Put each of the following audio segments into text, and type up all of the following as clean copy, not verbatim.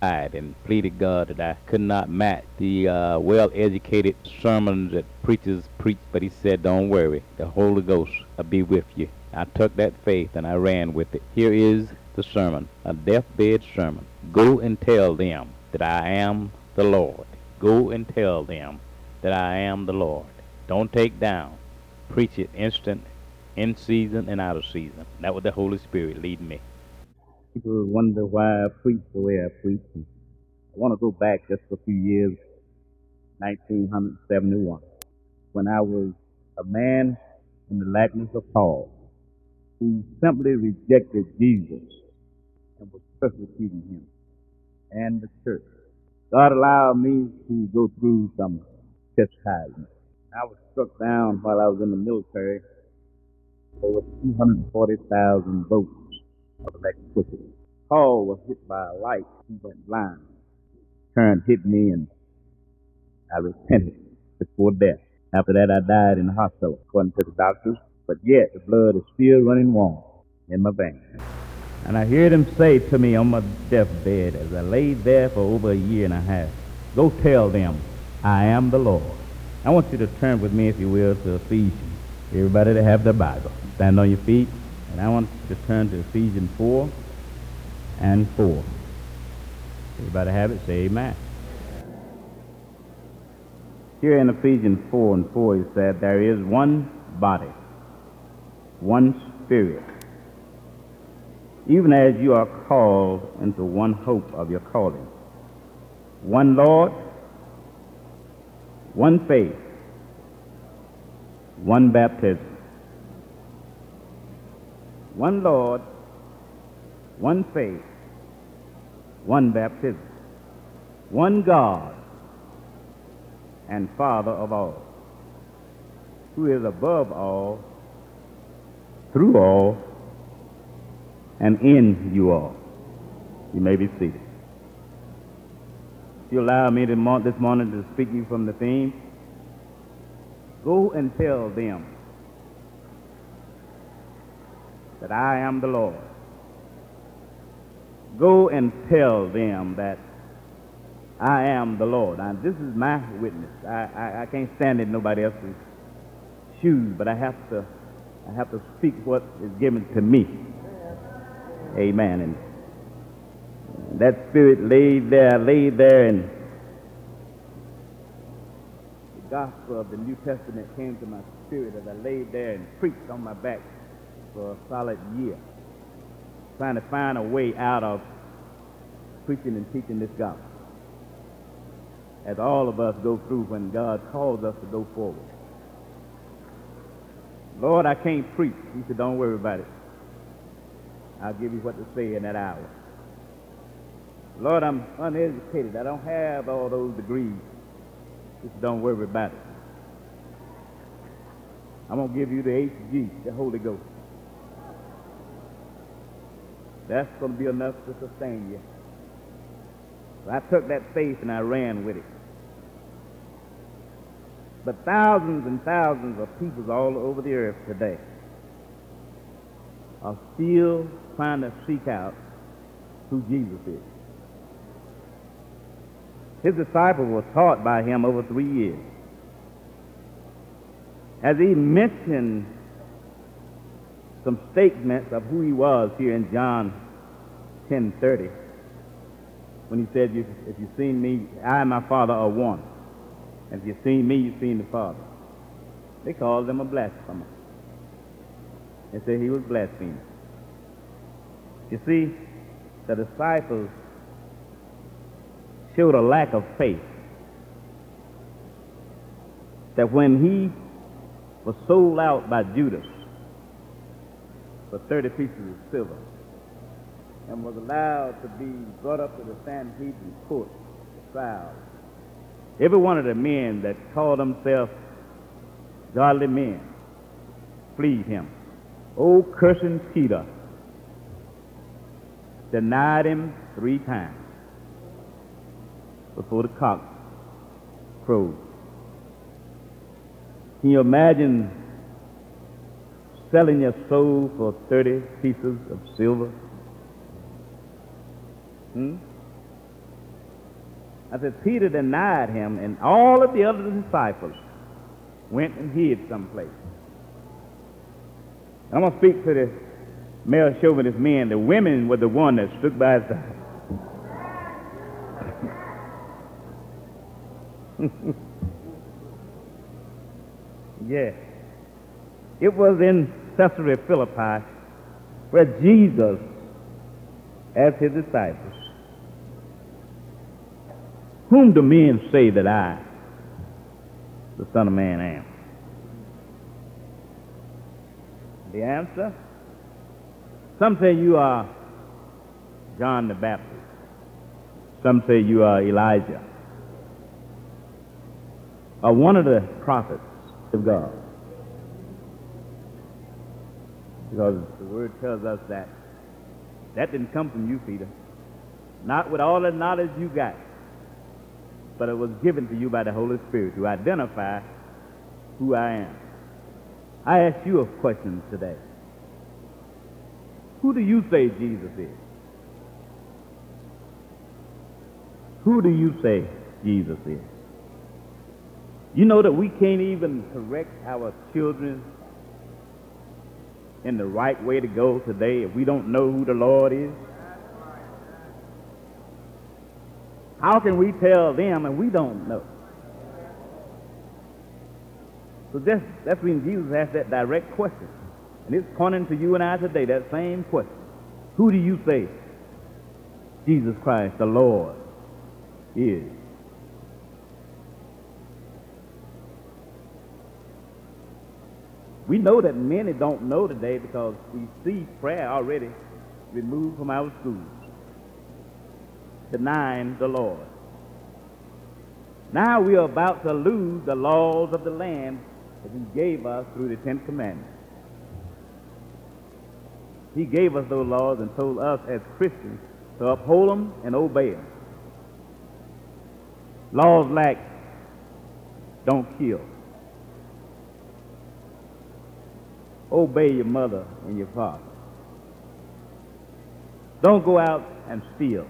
And pleaded God that I could not match the well-educated sermons that preachers preach. But he said, don't worry, the Holy Ghost will be with you. I took that faith and I ran with it. Here is the sermon, a deathbed sermon. Go and tell them that I am the Lord. Go and tell them that I am the Lord. Don't take down. Preach it instant, in season and out of season. That was the Holy Spirit leading me. People wonder why I preach the way I preach. I want to go back just a few years, 1971, when I was a man in the likeness of Paul, who simply rejected Jesus and was persecuting him and the church. God allowed me to go through some chastisement. I was struck down while I was in the military. There were 240,000 votes of electricity. Paul was hit by a light. He went blind. Turned, hit me, and I repented before death. After that, I died in the hospital, according to the doctors. But yet, the blood is still running warm in my veins. And I heard him say to me on my deathbed as I laid there for over a year and a half, go tell them, I am the Lord. I want you to turn with me, if you will, to Ephesians. Everybody that have the Bible, stand on your feet. And I want you to turn to Ephesians 4 and 4. Everybody have it? Say amen. Here in Ephesians 4 and 4, he said, there is one body, one spirit, even as you are called into one hope of your calling. One Lord, one faith, one baptism. One Lord, one faith, one baptism. One God and Father of all, who is above all, through all, and in you all. You may be seated. If you allow me this morning to speak to you from the theme, go and tell them that I am the Lord. Go and tell them that I am the Lord. Now, this is my witness. I can't stand in nobody else's shoes, but I have to speak what is given to me. Amen. And that spirit laid there, and the gospel of the New Testament came to my spirit as I laid there and preached on my back for a solid year, trying to find a way out of preaching and teaching this gospel, as all of us go through when God calls us to go forward. Lord, I can't preach. He said, don't worry about it. I'll give you what to say in that hour. Lord, I'm uneducated. I don't have all those degrees. He said, don't worry about it. I'm going to give you the HG, the Holy Ghost. That's going to be enough to sustain you. So I took that faith and I ran with it. But thousands and thousands of people all over the earth today are still trying to seek out who Jesus is. His disciples were taught by him over 3 years. As he mentioned some statements of who he was here in John 10:30, when he said, if you've seen me, I and my Father are one. And if you've seen me, you've seen the Father. They called him a blasphemer. They said he was blaspheming. You see, the disciples showed a lack of faith, that when he was sold out by Judas for 30 pieces of silver and was allowed to be brought up to the Sanhedrin court for trial, every one of the men that called themselves godly men fleed him. Old cursing Peter denied him 3 times before the cock crowed. Can you imagine selling your soul for 30 pieces of silver? I said, Peter denied him, and all of the other disciples went and hid someplace. I'm going to speak to the male chauvinist men. The women were the one that stood by his side. Yeah. It was in Caesarea Philippi where Jesus asked his disciples, "Whom do men say that I, the Son of Man, am?" The answer? Some say you are John the Baptist. Some say you are Elijah, or one of the prophets of God. Because the word tells us that didn't come from you, Peter. Not with all the knowledge you got, but it was given to you by the Holy Spirit to identify who I am. I ask you a question today. Who do you say Jesus is? Who do you say Jesus is? You know that we can't even correct our children in the right way to go today if we don't know who the Lord is? How can we tell them and we don't know? So that's when Jesus asked that direct question. And it's pointing to you and I today, that same question. Who do you say Jesus Christ, the Lord, is? We know that many don't know today because we see prayer already removed from our schools, denying the Lord. Now we are about to lose the laws of the land that he gave us through the Ten Commandments. He gave us those laws and told us as Christians to uphold them and obey them. Laws like don't kill, obey your mother and your father, don't go out and steal.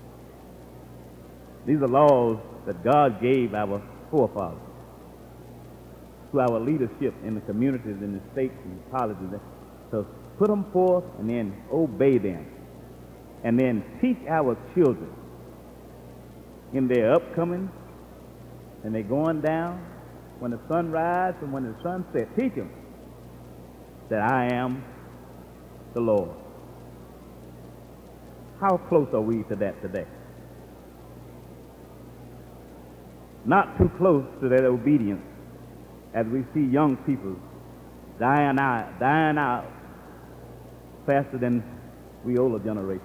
These are laws that God gave our forefathers to our leadership in the communities, in the states and the colleges, to put them forth and then obey them, and then teach our children in their upcoming and they're going down when the sun rises and when the sun sets. Teach them that I am the Lord. How close are we to that today? Not too close to that obedience as we see young people dying out faster than we older generation.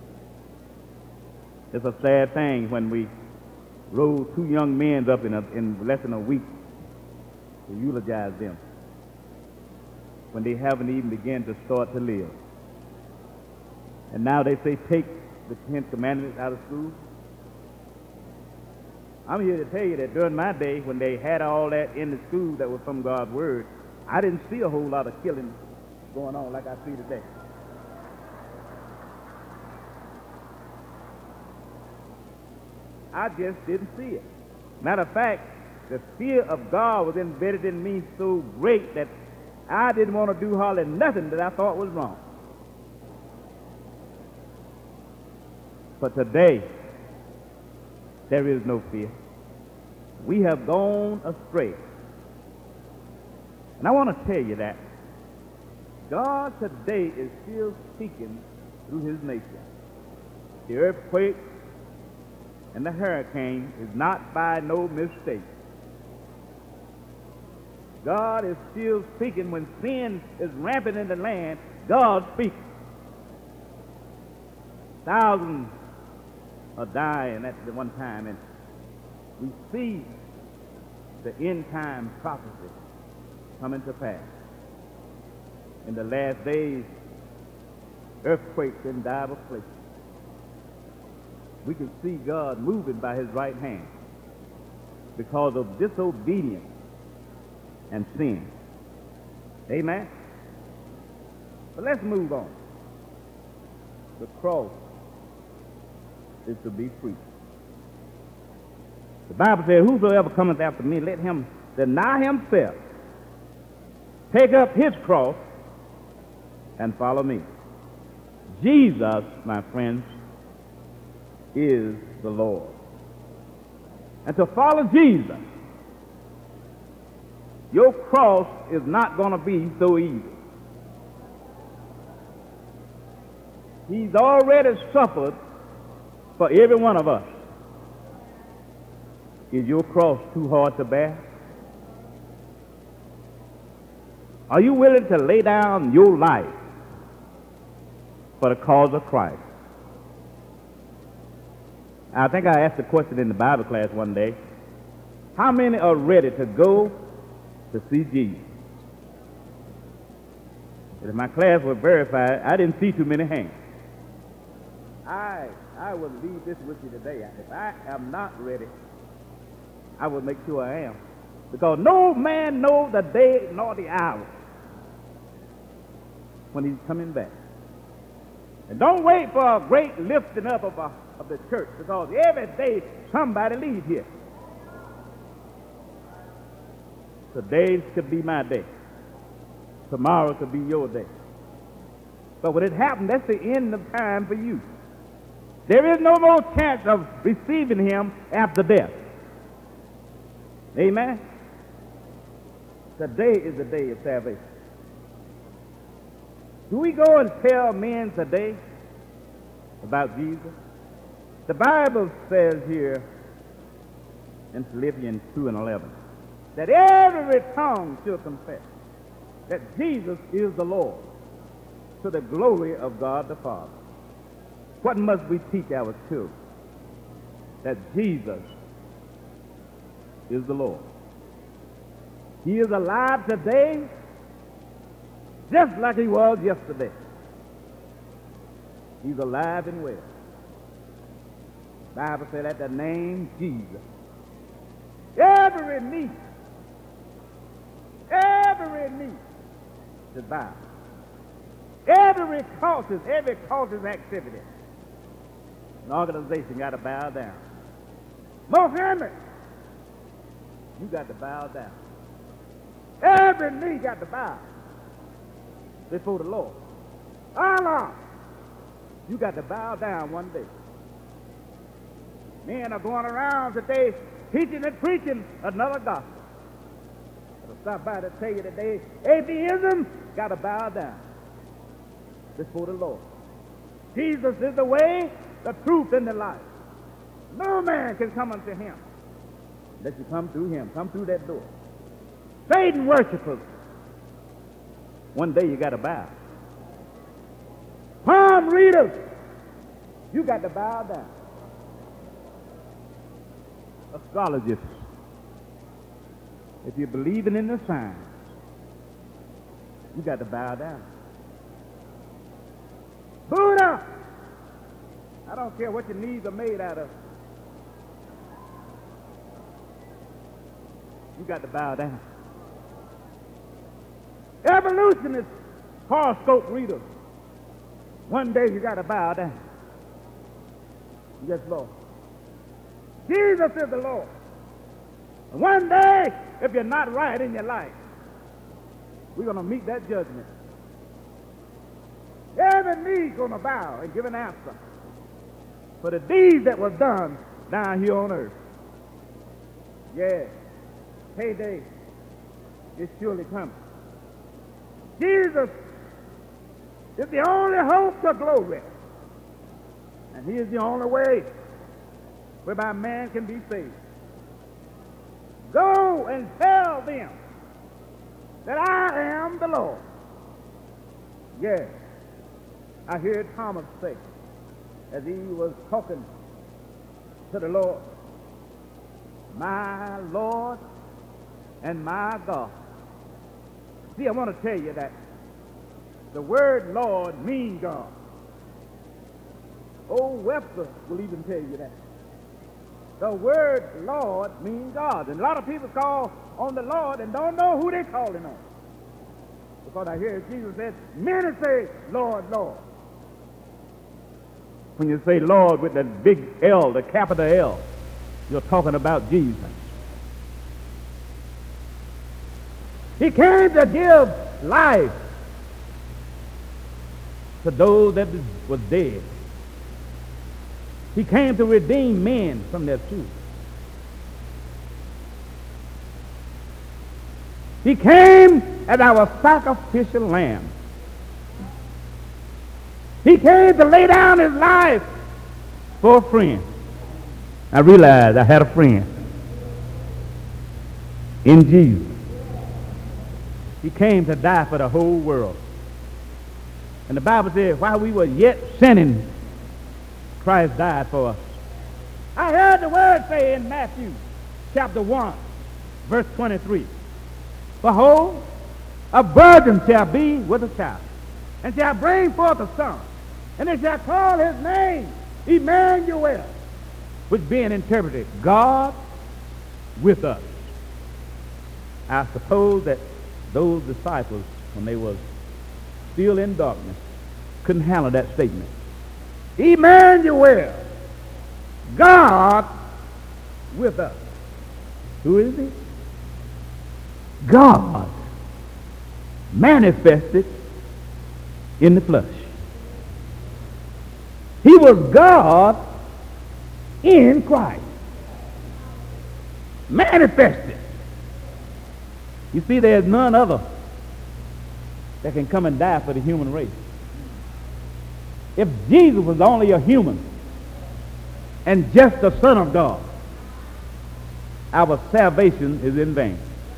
It's a sad thing when we roll two young men up in less than a week to eulogize them when they haven't even begun to start to live. And now they say take the Ten Commandments out of school. I'm here to tell you that during my day, when they had all that in the school that was from God's Word, I didn't see a whole lot of killing going on like I see today. I just didn't see it. Matter of fact, the fear of God was embedded in me so great that I didn't want to do hardly nothing that I thought was wrong. But today, there is no fear. We have gone astray. And I want to tell you that God today is still speaking through his nature. The earthquake and the hurricane is not by no mistake. God is still speaking. When sin is rampant in the land, God speaks. Thousands are dying at the one time, and we see the end time prophecy coming to pass. In the last days, earthquakes in divers places. We can see God moving by his right hand because of disobedience and sin. Amen? But let's move on. The cross is to be preached. The Bible says, whosoever cometh after me, let him deny himself, take up his cross, and follow me. Jesus, my friends, is the Lord. And to follow Jesus, your cross is not going to be so easy. He's already suffered for every one of us. Is your cross too hard to bear? Are you willing to lay down your life for the cause of Christ? I think I asked a question in the Bible class one day. How many are ready to go to see Jesus? And if my class was verified, I didn't see too many hands. I will leave this with you today. If I am not ready, I will make sure I am. Because no man knows the day nor the hour when he's coming back. And don't wait for a great lifting up of the church, because every day somebody leaves here. Today could be my day. Tomorrow could be your day. But when it happens, that's the end of time for you. There is no more chance of receiving him after death. Amen? Today is the day of salvation. Do we go and tell men today about Jesus? The Bible says here in Philippians 2:11 that every tongue shall confess that Jesus is the Lord, to the glory of God the Father. What must we teach our children? That Jesus is the Lord. He is alive today just like he was yesterday. He's alive and well. The Bible said at the name Jesus, every knee should bow. Every culture's activity, an organization got to bow down. Mohammed, you got to bow down. Every knee got to bow before the Lord. Allah, you got to bow down one day. Men are going around today teaching and preaching another gospel. I'll stop by to tell you today, atheism got to bow down before the Lord. Jesus is the way, the truth, and the life. No man can come unto him unless you come through him. Come through that door. Satan worshipers, one day you got to bow. Palm readers, you got to bow down. Astrologists, if you're believing in the signs, you got to bow down. Buddha, I don't care what your knees are made out of, you got to bow down. Evolutionists, horoscope readers, one day you got to bow down. Yes, Lord. Jesus is the Lord. And one day, if you're not right in your life, we're going to meet that judgment. Every knee's going to bow and give an answer for the deeds that was done down here on earth. Yeah, payday is surely coming. Jesus is the only hope to glory, and he is the only way whereby man can be saved. Go and tell them that I am the Lord. Yes, I heard Thomas say, as he was talking to the Lord, my Lord and my God. See, I want to tell you that the word Lord means God. Old Webster will even tell you that. The word Lord means God. And a lot of people call on the Lord and don't know who they're calling on. Because I hear Jesus said, many say, Lord, Lord. When you say Lord with the big L, the capital L, You're talking about Jesus. He came to give life to those that was dead. He came to redeem men from their sins. He came as our sacrificial lamb. He came to lay down his life for a friend. I realized I had a friend in Jesus. He came to die for the whole world. And the Bible says, while we were yet sinning, Christ died for us. I heard the word say in Matthew chapter 1, verse 23, behold, a virgin shall be with a child, and shall bring forth a son, and they shall call his name Emmanuel, which being interpreted, God with us. I suppose that those disciples, when they was still in darkness, couldn't handle that statement. Emmanuel, God with us. Who is he? God manifested in the flesh. He was God in Christ. Manifested. You see, there's none other that can come and die for the human race. If Jesus was only a human and just the Son of God, our salvation is in vain.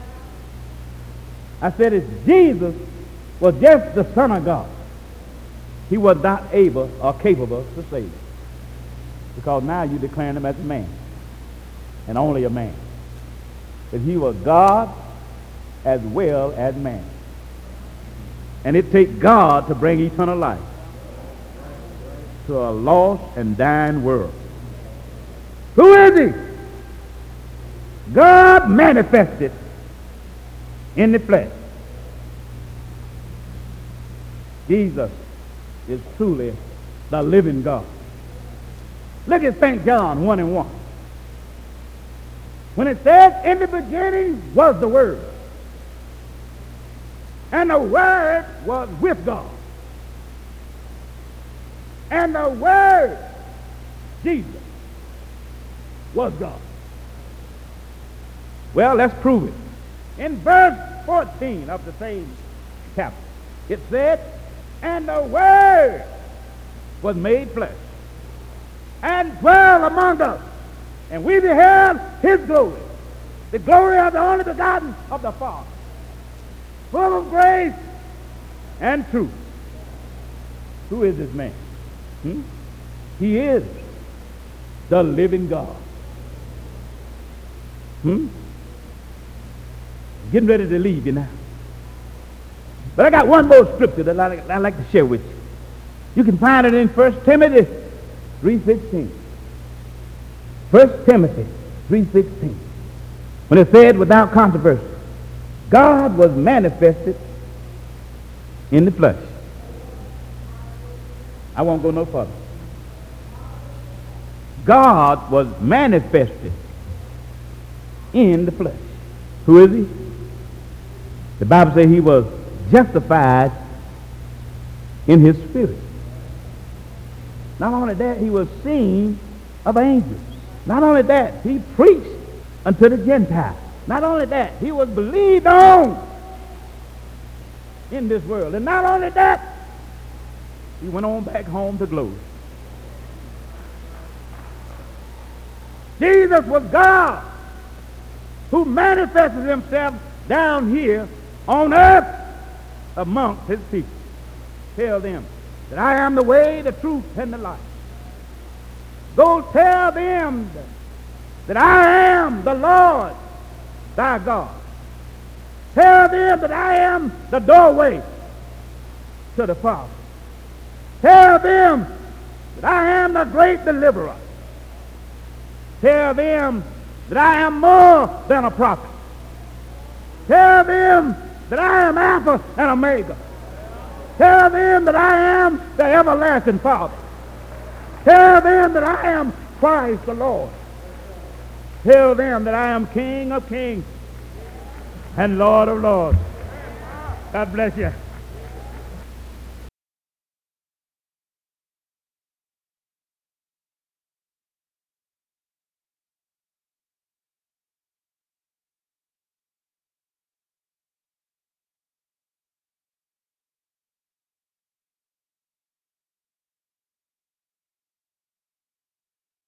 I said if Jesus was just the Son of God, he was not able or capable to save us. Because now you're declaring him as a man, and only a man. That he was God as well as man. And it takes God to bring eternal life to a lost and dying world. Who is he? God manifested in the flesh. Jesus is truly the living God. Look at St. John 1:1. When it says, in the beginning was the Word, and the Word was with God, and the Word, Jesus, was God. Well, let's prove it. In verse 14 of the same chapter, it said, and the Word was made flesh, and dwelt among us, and we beheld his glory, the glory of the only begotten of the Father, full of grace and truth. Who is this man? He is the living God. Getting ready to leave you now. But I got one more scripture that I'd like to share with you. You can find it in 1 Timothy 3:16. 1 Timothy 3:16. When it said, without controversy, God was manifested in the flesh. I won't go no further. God was manifested in the flesh. Who is he? The Bible says he was justified in his spirit. Not only that, he was seen of angels. Not only that, he preached unto the Gentiles. Not only that, he was believed on in this world. And not only that, he went on back home to glory. Jesus was God who manifested himself down here on earth amongst his people. Tell them that I am the way, the truth, and the life. Go tell them that I am the Lord thy God. Tell them that I am the doorway to the Father. Tell them that I am the great deliverer. Tell them that I am more than a prophet. Tell them that I am Alpha and Omega. Tell them that I am the everlasting Father. Tell them that I am Christ the Lord. Tell them that I am King of kings and Lord of lords. God bless you.